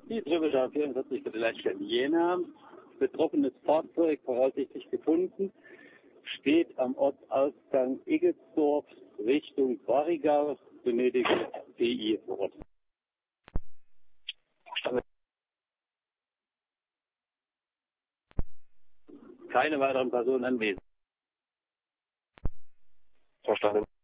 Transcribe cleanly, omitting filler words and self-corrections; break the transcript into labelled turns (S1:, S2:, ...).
S1: Die Trübberschaft 44 für die Leitstelle Jena. Betroffenes Fahrzeug, voraussichtlich gefunden, steht am Ortsausgang Eggelsdorf Richtung Barigau, benötigt PI vor Ort. Keine weiteren Personen anwesend.
S2: Verstanden.